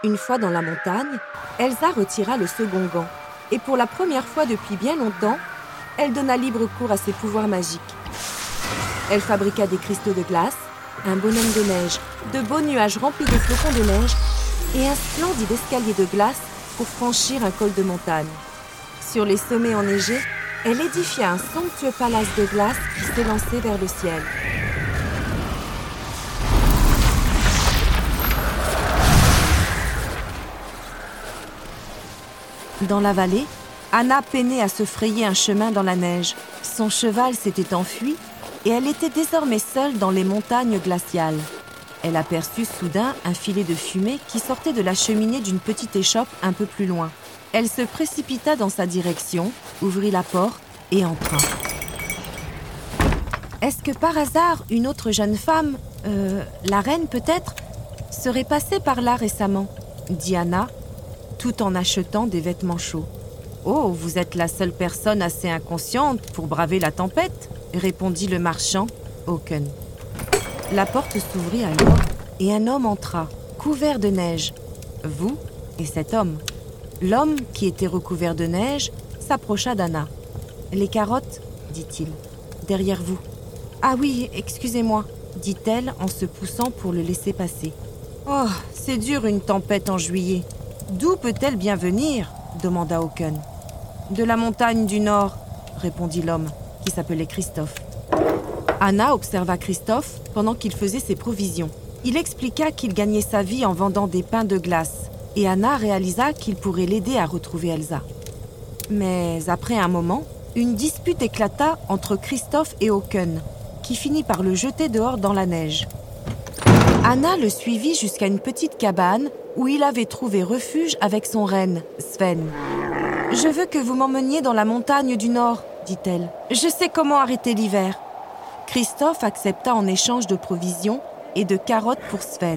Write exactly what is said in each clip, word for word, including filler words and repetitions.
Une fois dans la montagne, Elsa retira le second gant. Et pour la première fois depuis bien longtemps, elle donna libre cours à ses pouvoirs magiques. Elle fabriqua des cristaux de glace, un bonhomme de neige, de beaux nuages remplis de flocons de neige et un splendide escalier de glace pour franchir un col de montagne. Sur les sommets enneigés, elle édifia un somptueux palace de glace qui s'élançait vers le ciel. Dans la vallée, Anna peinait à se frayer un chemin dans la neige. Son cheval s'était enfui et elle était désormais seule dans les montagnes glaciales. Elle aperçut soudain un filet de fumée qui sortait de la cheminée d'une petite échoppe un peu plus loin. Elle se précipita dans sa direction, ouvrit la porte et entra. Est-ce que par hasard, une autre jeune femme, euh, la reine peut-être, serait passée par là récemment, dit Anna, tout en achetant des vêtements chauds. « Oh, vous êtes la seule personne assez inconsciente pour braver la tempête », répondit le marchand, Hawken. La porte s'ouvrit alors et un homme entra, couvert de neige. Vous et cet homme. L'homme, qui était recouvert de neige, s'approcha d'Anna. « Les carottes » dit-il. « Derrière vous. »« Ah oui, excusez-moi » dit-elle en se poussant pour le laisser passer. « Oh, c'est dur une tempête en juillet. D'où peut-elle bien venir ?» demanda Hawken. « De la montagne du Nord » répondit l'homme, qui s'appelait Christophe. Anna observa Christophe pendant qu'il faisait ses provisions. Il expliqua qu'il gagnait sa vie en vendant des pains de glace, et Anna réalisa qu'il pourrait l'aider à retrouver Elsa. Mais après un moment, une dispute éclata entre Christophe et Hawken, qui finit par le jeter dehors dans la neige. Anna le suivit jusqu'à une petite cabane où il avait trouvé refuge avec son renne, Sven. « Je veux que vous m'emmeniez dans la montagne du Nord, » dit-elle. « Je sais comment arrêter l'hiver. » Christophe accepta en échange de provisions et de carottes pour Sven.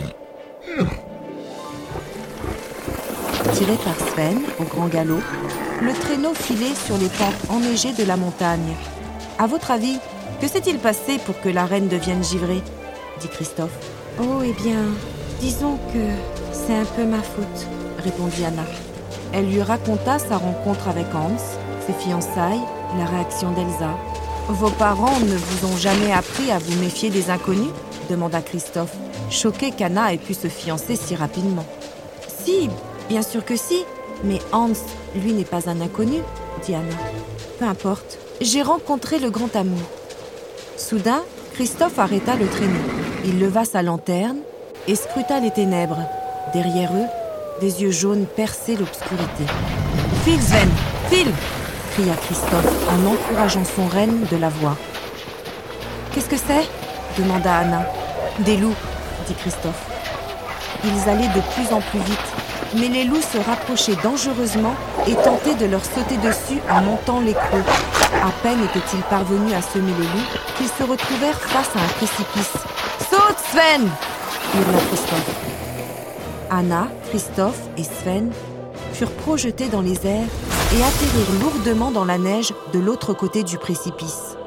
Tiré par Sven, au grand galop, le traîneau filait sur les pentes enneigées de la montagne. « À votre avis, que s'est-il passé pour que la reine devienne givrée ?» dit Christophe. « Oh, eh bien, disons que c'est un peu ma faute, » répondit Anna. Elle lui raconta sa rencontre avec Hans, ses fiançailles, la réaction d'Elsa. « Vos parents ne vous ont jamais appris à vous méfier des inconnus ?» demanda Christophe, choqué qu'Anna ait pu se fiancer si rapidement. « Si, bien sûr que si, mais Hans, lui, n'est pas un inconnu, » dit Anna. « Peu importe, j'ai rencontré le grand amour. » Soudain, Christophe arrêta le traîneau. Il leva sa lanterne et scruta les ténèbres. Derrière eux, des yeux jaunes perçaient l'obscurité. « File, Sven, file !» cria Christophe en encourageant son renne de la voix. « Qu'est-ce que c'est ?» demanda Anna. « Des loups, » dit Christophe. Ils allaient de plus en plus vite, mais les loups se rapprochaient dangereusement et tentaient de leur sauter dessus en montant l'écrou. À peine étaient-ils parvenus à semer les loups qu'ils se retrouvèrent face à un précipice. « Saute, Sven !» hurla Christophe. Anna, Christophe et Sven furent projetés dans les airs et atterrirent lourdement dans la neige de l'autre côté du précipice.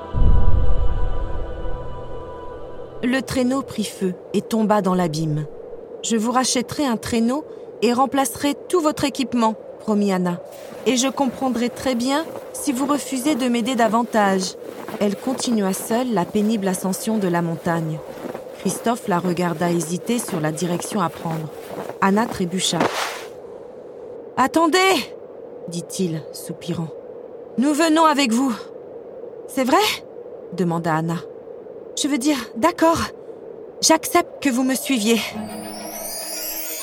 Le traîneau prit feu et tomba dans l'abîme. « Je vous rachèterai un traîneau et remplacerai tout votre équipement, » promit Anna. « Et je comprendrai très bien si vous refusez de m'aider davantage. » Elle continua seule la pénible ascension de la montagne. Christophe la regarda hésiter sur la direction à prendre. Anna trébucha. « Attendez !» dit-il, soupirant. « Nous venons avec vous. »« C'est vrai ?» demanda Anna. « Je veux dire, d'accord. J'accepte que vous me suiviez. »